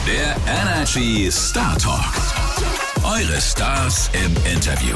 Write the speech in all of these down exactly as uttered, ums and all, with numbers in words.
Der Energy Star Talk. Eure Stars im Interview.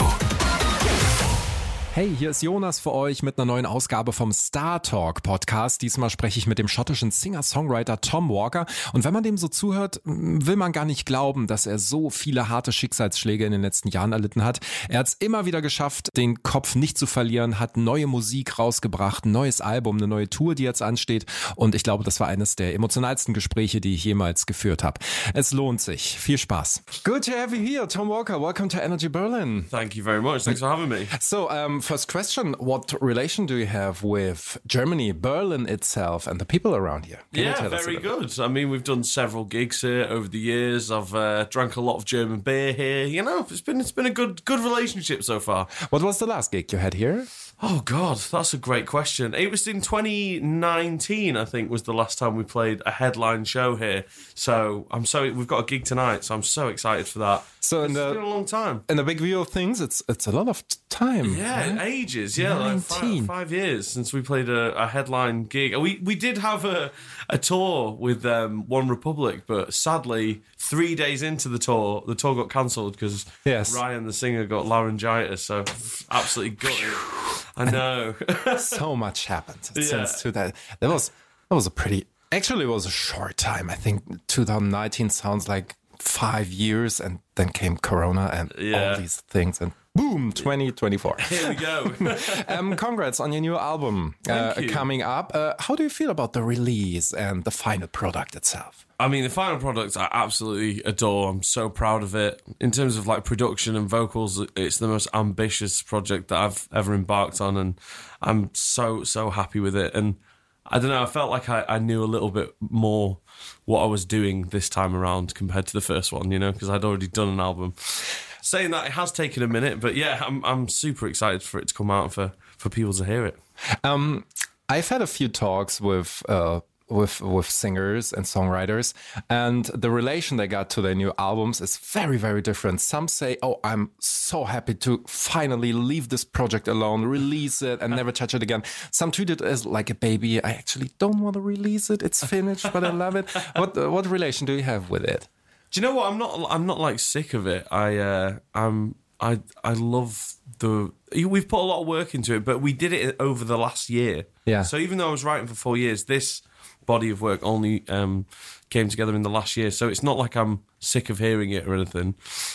Hey, hier ist Jonas für euch mit einer neuen Ausgabe vom Star Talk Podcast. Diesmal spreche ich mit dem schottischen Singer-Songwriter Tom Walker. Und wenn man dem so zuhört, will man gar nicht glauben, dass er so viele harte Schicksalsschläge in den letzten Jahren erlitten hat. Er hat es immer wieder geschafft, den Kopf nicht zu verlieren, hat neue Musik rausgebracht, ein neues Album, eine neue Tour, die jetzt ansteht. Und ich glaube, das war eines der emotionalsten Gespräche, die ich jemals geführt habe. Es lohnt sich. Viel Spaß. Good to have you here, Tom Walker. Welcome to Energy Berlin. Thank you very much. Thanks for having me. So, um, first question, what relation do you have with Germany, Berlin itself, and the people around here? Can yeah, very good. I mean, we've done several gigs here over the years. I've uh, drank a lot of German beer here. You know, it's been it's been a good good relationship so far. What was the last gig you had here? Oh, God, that's a great question. It was in twenty nineteen, I think, was the last time we played a headline show here. So I'm so we've got a gig tonight, so I'm so excited for that. So in it's the, been a long time. In the big view of things, it's it's a lot of time. Yeah, right? ages. Yeah, like five, five years since we played a, a headline gig. We we did have a, a tour with um, One Republic, but sadly, three days into the tour, the tour got cancelled because yes. Ryan, the singer, got laryngitis. So absolutely gutted. I know. So much happened yeah. since two thousand. That was that was a pretty. Actually, it was a short time. I think twenty nineteen sounds like five years, and then came Corona and yeah. all these things, and boom, twenty twenty-four. Here we go. um, congrats on your new album uh, you. coming up. Uh, how do you feel about the release and the final product itself? I mean, the final product I absolutely adore. I'm so proud of it. In terms of like production and vocals, it's the most ambitious project that I've ever embarked on, and I'm so, so happy with it. And I don't know, I felt like I, I knew a little bit more what I was doing this time around compared to the first one, you know, because I'd already done an album. Saying that, it has taken a minute, but yeah, I'm I'm super excited for it to come out and for, for people to hear it. Um, I've had a few talks with uh, with with singers and songwriters, and the relation they got to their new albums is very, very different. Some say, oh, I'm so happy to finally leave this project alone, release it and never touch it again. Some treat it as like a baby. I actually don't want to release it. It's finished, but I love it. What what relation do you have with it? Do you know what? I'm not. I'm not like sick of it. I. Uh, I'm. I. I love the. We've put a lot of work into it, but we did it over the last year. Yeah. So even though I was writing for four years, this body of work only um, came together in the last year. So it's not like I'm sick of hearing it or anything.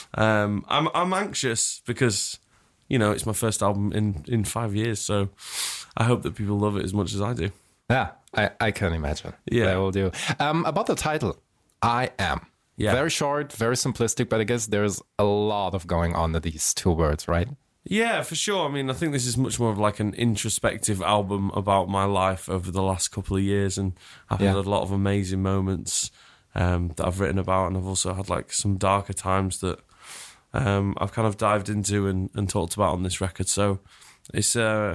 Um, I'm. I'm anxious because, you know, it's my first album in in five years. So I hope that people love it as much as I do. Yeah, I. I can imagine. Yeah, they will do. Um, about the title, I Am. Yeah. Very short, very simplistic, but I guess there's a lot of going on with these two words, right? Yeah, for sure. I mean, I think this is much more of like an introspective album about my life over the last couple of years, and I've yeah. had a lot of amazing moments um, that I've written about, and I've also had like some darker times that um, I've kind of dived into and, and talked about on this record. So it's uh,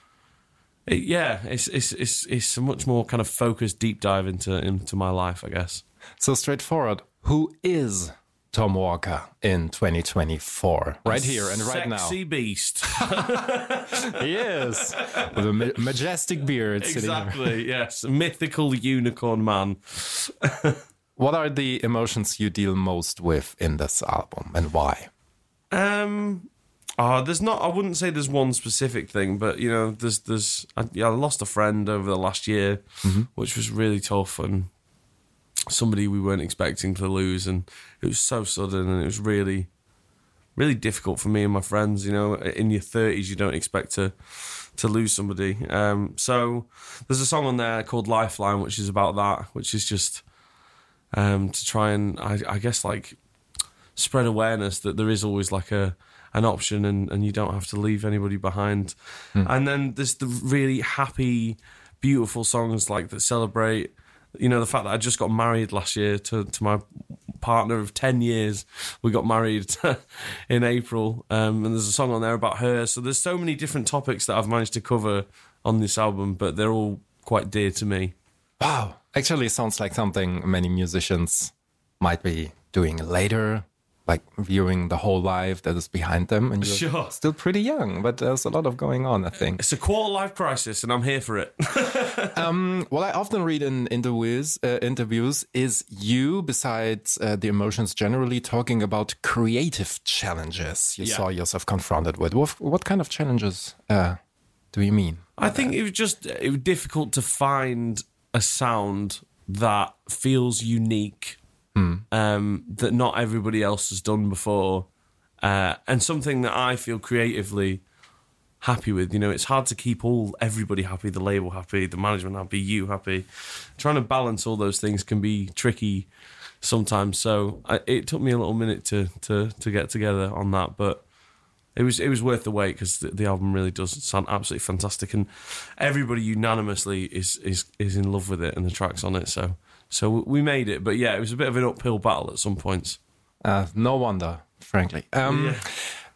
it, yeah, it's it's it's it's a much more kind of focused deep dive into into my life, I guess. So straightforward. Who is Tom Walker in twenty twenty-four? Right here and right now. Sexy beast. Yes. With a ma- majestic beard. Exactly, yes. Mythical unicorn man. What are the emotions you deal most with in this album and why? Um... Uh, there's not. I wouldn't say there's one specific thing, but you know, there's there's. I, yeah, I lost a friend over the last year, mm-hmm. which was really tough, and somebody we weren't expecting to lose, and it was so sudden, and it was really, really difficult for me and my friends. You know, in your thirties, you don't expect to to lose somebody. Um, so there's a song on there called Lifeline, which is about that, which is just um, to try and I, I guess like spread awareness that there is always like a an option, and, and you don't have to leave anybody behind. Mm. And then there's the really happy, beautiful songs like that celebrate, you know, the fact that I just got married last year to, to my partner of ten years. We got married in April, um, and there's a song on there about her. So there's so many different topics that I've managed to cover on this album, but they're all quite dear to me. Wow. Actually, it sounds like something many musicians might be doing later like viewing the whole life that is behind them, and you're Sure. still pretty young, but there's a lot of going on, I think. It's a quarter life crisis, and I'm here for it. um, what I often read in interviews, uh, interviews is you, besides uh, the emotions generally, talking about creative challenges you Yeah. saw yourself confronted with. What, what kind of challenges uh, do you mean? I think it was just it was difficult to find a sound that feels unique, um, that not everybody else has done before, uh, and something that I feel creatively happy with. You know, it's hard to keep all everybody happy, the label happy, the management happy, you happy. Trying to balance all those things can be tricky sometimes. So I, it took me a little minute to to to get together on that, but. It was it was worth the wait because the, the album really does sound absolutely fantastic, and everybody unanimously is is is in love with it and the tracks on it. So so we made it, but yeah, it was a bit of an uphill battle at some points. Uh, no wonder, frankly. Um, Yeah.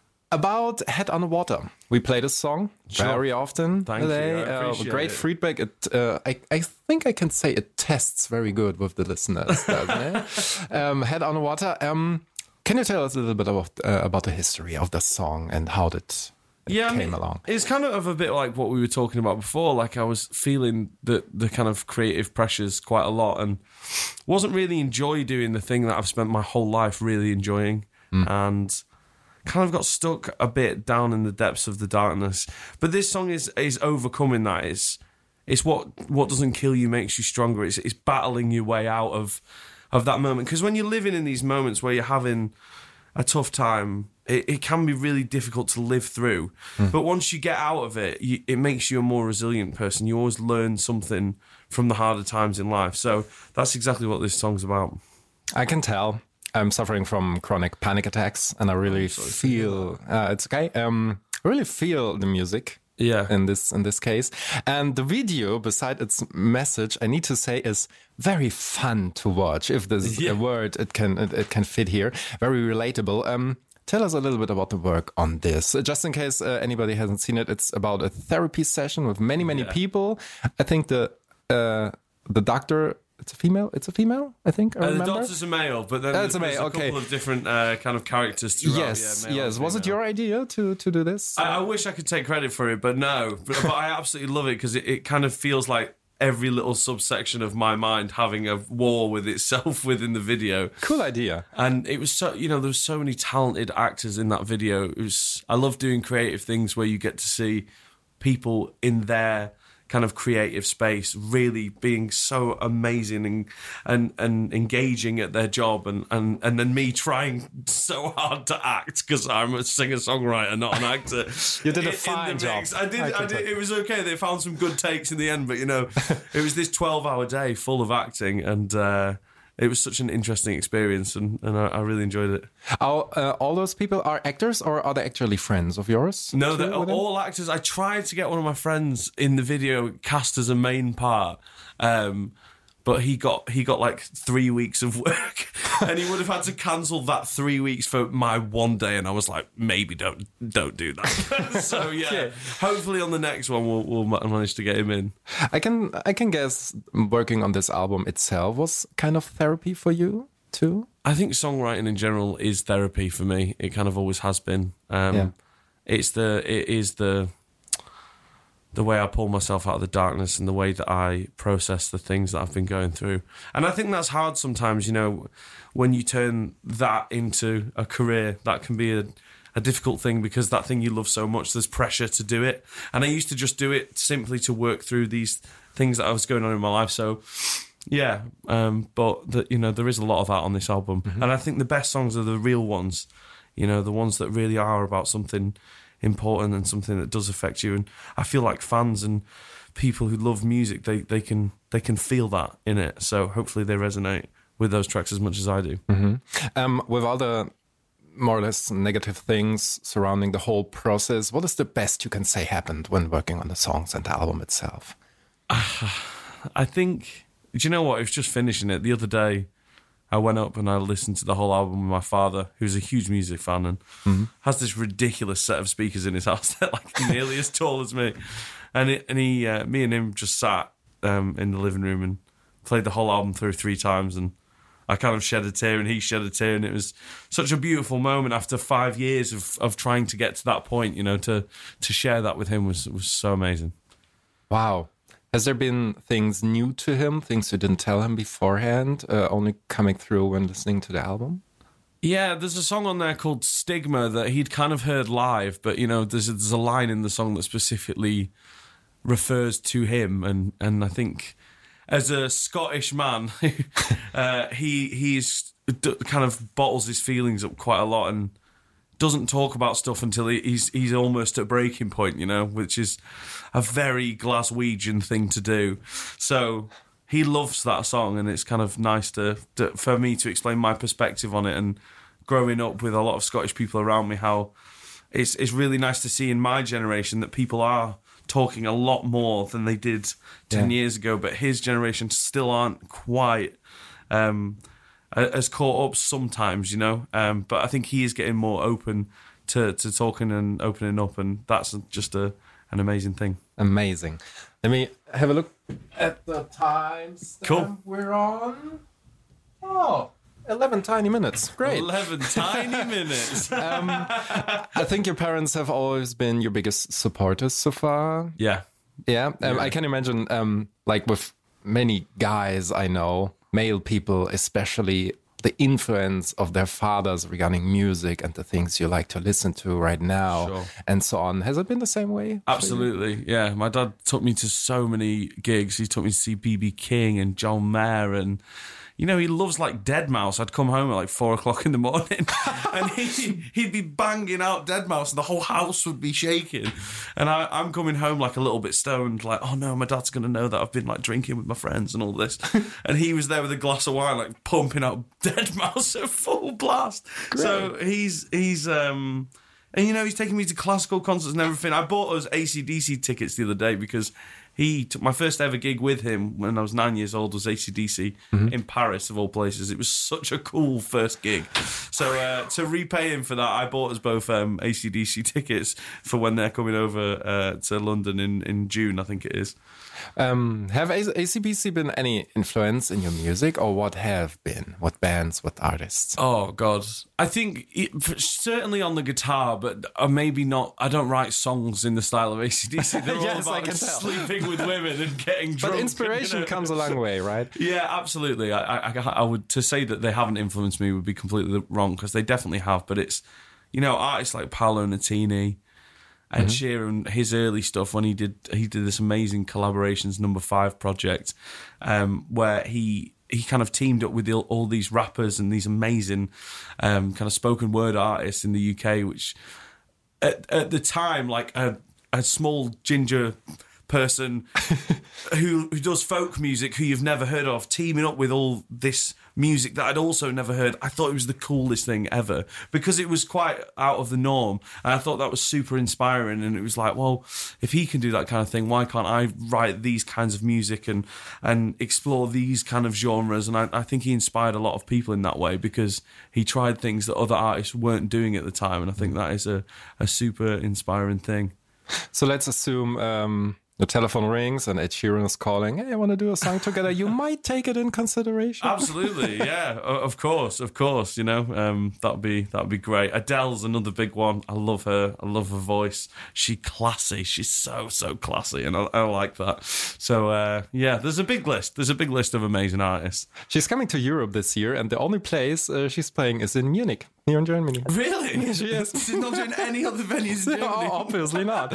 About Head on the Water, we play this song Sure. very often. Thank you, today. I Uh, appreciate great it. feedback. It, uh, I, I think I can say it tests very good with the listeners, doesn't it? Um, Head on the Water. Um, can you tell us a little bit about uh, about the history of the song and how did it Yeah, I came mean, along? It's kind of a bit like what we were talking about before. Like I was feeling the the kind of creative pressures quite a lot, and wasn't really enjoy doing the thing that I've spent my whole life really enjoying, and kind of got stuck a bit down in the depths of the darkness. But this song is is overcoming that. It's it's what what doesn't kill you makes you stronger. It's it's battling your way out of of that moment. Because when you're living in these moments where you're having a tough time, it, it can be really difficult to live through. But once you get out of it, you, it makes you a more resilient person. You always learn something from the harder times in life. So that's exactly what this song's about. I can tell. I'm suffering from chronic panic attacks, and I really feel uh, it's okay. Um, I really feel the music. Yeah. In this in this case, and the video, beside its message, I need to say, is very fun to watch. If there's Yeah. a word, it can it, it can fit here. Very relatable. Um, tell us a little bit about the work on this, uh, just in case uh, anybody hasn't seen it. It's about a therapy session with many many Yeah. people. I think the uh, the doctor. It's a female. It's a female. I think. I Uh, the remember. doctor's a male, but then Uh, there's, it's a there's male, a okay. couple of different uh, kind of characters throughout. Yes, yeah, male yes. and Was it female. your idea to to do this? I, I wish I could take credit for it, but no. But, but I absolutely love it because it, it kind of feels like every little subsection of my mind having a war with itself within the video. Cool idea. And it was so, you know, there was so many talented actors in that video. It was, I love doing creative things where you get to see people in their kind of creative space really being so amazing and and, and engaging at their job, and, and, and then me trying so hard to act because I'm a singer-songwriter, not an actor. You did a In- in fine the job. mix. I did, I I can did. tell. It was okay. They found some good takes in the end, but you know, it was this twelve-hour day full of acting, and uh, it was such an interesting experience, and, and I, I really enjoyed it. All, uh, all those people are actors, or are they actually friends of yours? No, too, they're with them? all actors. I tried to get one of my friends in the video cast as a main part, um, but he got he got like three weeks of work, and he would have had to cancel that three weeks for my one day. And I was like, maybe don't don't do that. So yeah, Okay. hopefully on the next one we'll, we'll ma- manage to get him in. I can I can guess working on this album itself was kind of therapy for you too. I think songwriting in general is therapy for me. It kind of always has been. Um, Yeah. It's the it is the the way I pull myself out of the darkness and the way that I process the things that I've been going through. And I think that's hard sometimes. You know, when you turn that into a career, that can be a a difficult thing because that thing you love so much, there's pressure to do it. And I used to just do it simply to work through these things that I was going on in my life. So. Yeah, um, but the, you know there is a lot of that on this album, and I think the best songs are the real ones. You know, the ones that really are about something important and something that does affect you. And I feel like fans and people who love music, they they can they can feel that in it. So hopefully they resonate with those tracks as much as I do. Um, with all the more or less negative things surrounding the whole process, what is the best you can say happened when working on the songs and the album itself? I think. Do you know what? I was just finishing it the other day. I went up and I listened to the whole album with my father, who's a huge music fan and has this ridiculous set of speakers in his house. They're like nearly as tall as me. And it, and he, uh, me and him just sat um, in the living room and played the whole album through three times. And I kind of shed a tear and he shed a tear, and it was such a beautiful moment after five years of, of trying to get to that point. You know, to to share that with him was was so amazing. Wow. Has there been things new to him, things you didn't tell him beforehand, uh, only coming through when listening to the album? Yeah, there's a song on there called Stigma that he'd kind of heard live, but, you know, there's a, there's a line in the song that specifically refers to him, and, and I think as a Scottish man, uh, he he's d- kind of bottles his feelings up quite a lot and doesn't talk about stuff until he, he's he's almost at breaking point, you know, which is a very Glaswegian thing to do. So he loves that song, and it's kind of nice to, to for me to explain my perspective on it, and growing up with a lot of Scottish people around me, how it's it's really nice to see in my generation that people are talking a lot more than they did ten yeah. years ago, but his generation still aren't quite um, as caught up sometimes, you know. Um, but I think he is getting more open to, to talking and opening up, and that's just a an amazing thing. Amazing. Let me have a look at the timestamp cool. we're on. Oh, eleven tiny minutes. Great. eleven tiny minutes. um, I think your parents have always been your biggest supporters so far. Yeah. Yeah. Um, yeah. I can imagine, um, like with many guys I know, male people especially, the influence of their fathers regarding music and the things you like to listen to right now sure. and so on. Has it been the same way? Absolutely, yeah. My dad took me to so many gigs. He took me to see B B King and John Mayer, and you know, he loves like deadmau five. I'd come home at like four o'clock in the morning and he, he'd be banging out deadmau five and the whole house would be shaking. And I, I'm coming home like a little bit stoned, like, oh no, my dad's going to know that I've been like drinking with my friends and all this. And he was there with a glass of wine, like pumping out deadmau five at full blast. Great. So he's, he's, um, and you know, he's taking me to classical concerts and everything. I bought us A C D C tickets the other day because he took my first ever gig with him when I was nine years old was A C D C mm-hmm. in Paris, of all places. It was such a cool first gig. So uh, to repay him for that, I bought us both um, A C D C tickets for when they're coming over uh, to London in, in June, I think it is. Um, have A C D C been any influence in your music, or what have been? What bands, what artists? Oh, God. I think it, certainly on the guitar, but uh, maybe not. I don't write songs in the style of A C D C. They're yes, all about sleeping with women and getting drunk. But inspiration and, you know, comes a long way, right? Yeah, absolutely. I, I, I would, to say that they haven't influenced me would be completely wrong, because they definitely have. But it's, you know, artists like Paolo Nutini, Ed mm-hmm. Sheeran, his early stuff when he did he did this amazing collaborations Number Five project, um, where he he kind of teamed up with the, all these rappers and these amazing um, kind of spoken word artists in the U K, which at, at the time, like a, a small ginger person who who does folk music who you've never heard of, teaming up with all this music that I'd also never heard. I thought it was the coolest thing ever, because it was quite out of the norm, and I thought that was super inspiring. And it was like, well, if he can do that kind of thing, why can't I write these kinds of music and and explore these kind of genres? And I, I think he inspired a lot of people in that way, because he tried things that other artists weren't doing at the time, and I think that is a, a super inspiring thing. So let's assume um the telephone rings and Ed Sheeran is calling, hey, I want to do a song together. You might take it in consideration. Absolutely, yeah. Of course, of course, you know. Um, that'd be that'd be great. Adele's another big one. I love her. I love her voice. She's classy. She's so, so classy, and I, I like that. So, uh, yeah, there's a big list. There's a big list of amazing artists. She's coming to Europe this year, and the only place uh, she's playing is in Munich, here in Germany. Really? Yeah, she is. She's not doing any other venues in Germany? No, obviously not.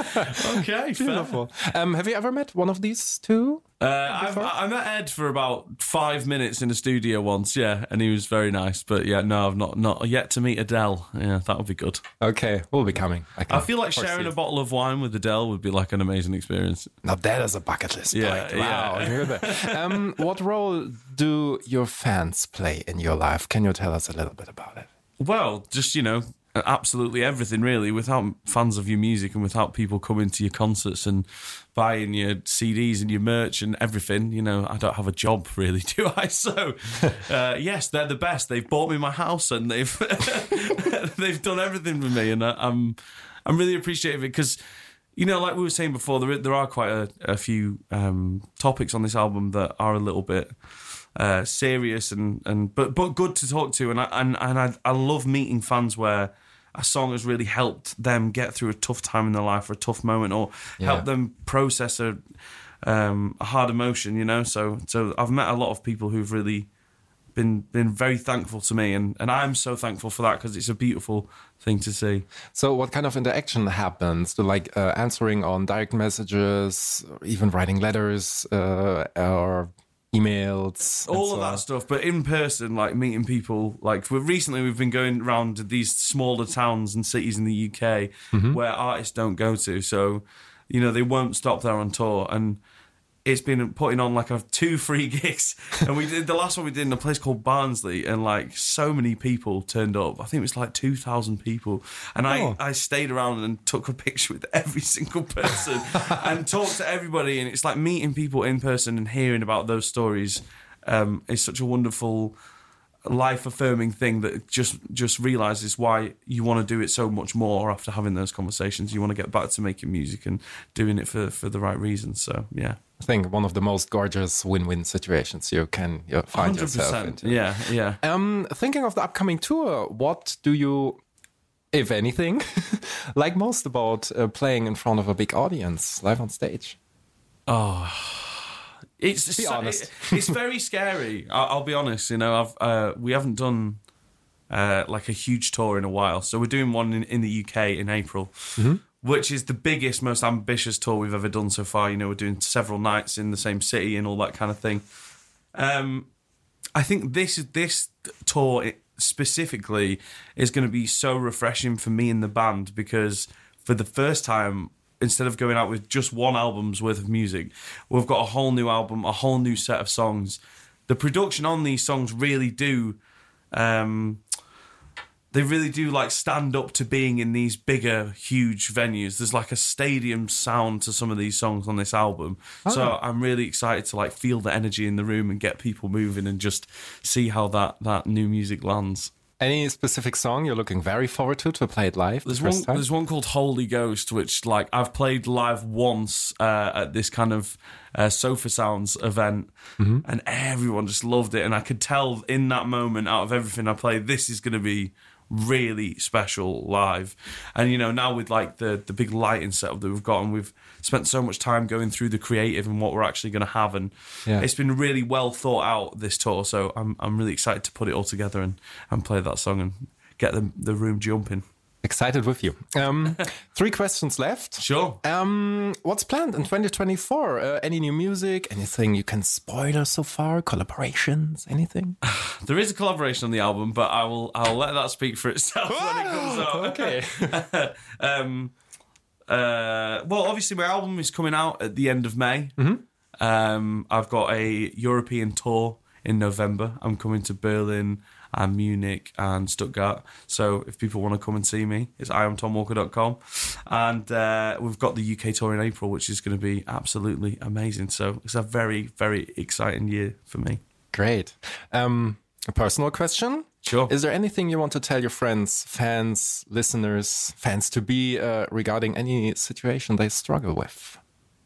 Okay, beautiful. Um, have you ever met one of these two? Uh, I've, I met Ed for about five minutes in a studio once, yeah, and he was very nice. But yeah, no, I've not not yet to meet Adele. Yeah, that would be good. Okay, we'll be coming. I, I feel like sharing a bottle of wine with Adele would be like an amazing experience. Now that is a bucket list. Yeah, wow. yeah. um, what role do your fans play in your life? Can you tell us a little bit about it? Well, just, you know, absolutely everything, really. Without fans of your music and without people coming to your concerts and buying your C Ds and your merch and everything, you know, I don't have a job, really, do I? So, uh, yes, they're the best. They've bought me my house and they've they've done everything for me, and I'm I'm really appreciative of it, because, you know, like we were saying before, there there are quite a, a few um, topics on this album that are a little bit uh, serious and, and but but good to talk to. And I and, and I, I love meeting fans where a song has really helped them get through a tough time in their life or a tough moment, or yeah. help them process a um, a hard emotion. You know, so so I've met a lot of people who've really been been very thankful to me, and, and I'm so thankful for that because it's a beautiful thing to see. So what kind of interaction happens? So like uh, answering on direct messages, even writing letters uh, or emails? All so of that on. stuff, but in person, like meeting people. Like we're, recently we've been going around to these smaller towns and cities in the U K mm-hmm. where artists don't go to. So, you know, they won't stop there on tour. And it's been putting on like a two free gigs, and we did the last one we did in a place called Barnsley, and like so many people turned up. I think it was like two thousand people, and oh. I I stayed around and took a picture with every single person and talked to everybody. And it's like meeting people in person and hearing about those stories um, is such a wonderful, life-affirming thing that just just realises why you want to do it so much more after having those conversations. You want to get back to making music and doing it for for the right reasons. So yeah. I think one of the most gorgeous win-win situations you can you find one hundred percent yourself into. Yeah, yeah. Um, thinking of the upcoming tour, what do you, if anything, like most about uh, playing in front of a big audience, live on stage? Oh, it's be so, honest. It, it's very scary. I'll, I'll be honest. You know, I've uh, we haven't done uh, like a huge tour in a while, so we're doing one in, in the U K in April. Mm-hmm. Which is the biggest, most ambitious tour we've ever done so far. You know, we're doing several nights in the same city and all that kind of thing. Um, I think this this tour specifically is going to be so refreshing for me and the band, because for the first time, instead of going out with just one album's worth of music, we've got a whole new album, a whole new set of songs. The production on these songs really do... Um, They really do like stand up to being in these bigger, huge venues. There's like a stadium sound to some of these songs on this album. Oh. So I'm really excited to like feel the energy in the room and get people moving and just see how that, that new music lands. Any specific song you're looking very forward to to play it live? There's the one. time? There's one called Holy Ghost, which like I've played live once uh, at this kind of uh, Sofa Sounds event, mm-hmm. and everyone just loved it. And I could tell in that moment, out of everything I played, this is going to be really special live. And you know, now with like the the big lighting setup that we've got, and we've spent so much time going through the creative and what we're actually going to have, and yeah. it's been really well thought out, this tour. So I'm I'm really excited to put it all together and and play that song and get the the room jumping. Excited with you. Um, three questions left. Sure. Um, what's planned in twenty twenty-four? Uh, any new music? Anything you can spoil us so far? Collaborations? Anything? There is a collaboration on the album, but I will I'll let that speak for itself when it comes out. Okay. um, uh, well, obviously my album is coming out at the end of May. Mm-hmm. Um, I've got a European tour in November. I'm coming to Berlin and Munich and Stuttgart. So if people want to come and see me, it's i am tom walker dot com. And uh, we've got the U K tour in April, which is going to be absolutely amazing. So it's a very, very exciting year for me. Great. Um, a personal question. Sure. Is there anything you want to tell your friends, fans, listeners, fans to be uh, regarding any situation they struggle with?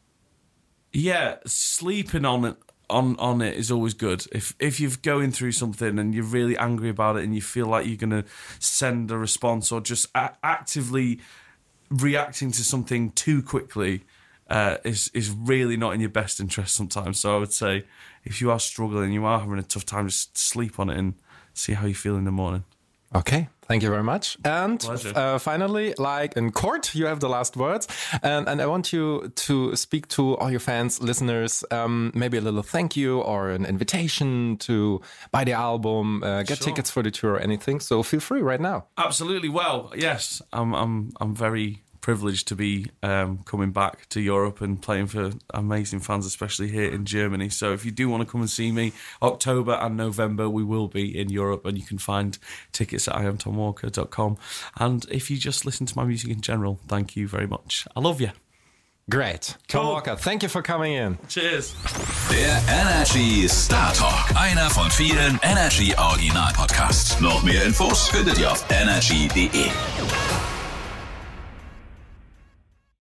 Yeah, sleeping on it. On, on it is always good. If if you're going through something and you're really angry about it and you feel like you're going to send a response or just a- actively reacting to something too quickly uh, is is really not in your best interest sometimes. So I would say if you are struggling, you are having a tough time, just sleep on it and see how you feel in the morning. Okay, thank you very much. And uh, finally, like in court, you have the last words. And, and I want you to speak to all your fans, listeners, um, maybe a little thank you or an invitation to buy the album, uh, get sure. tickets for the tour or anything. So feel free right now. Absolutely. Well, yes, I'm I'm I'm very privileged to be um, coming back to Europe and playing for amazing fans, especially here in Germany. So if you do want to come and see me, October and November, we will be in Europe, and you can find tickets at i am tom walker dot com. And if you just listen to my music in general, thank you very much. I love you. Great. Tom cool. Walker, thank you for coming in. Cheers. Der Energy Star Talk, einer von vielen Energy Original Podcasts. Noch mehr Infos findet ihr auf energy punkt de.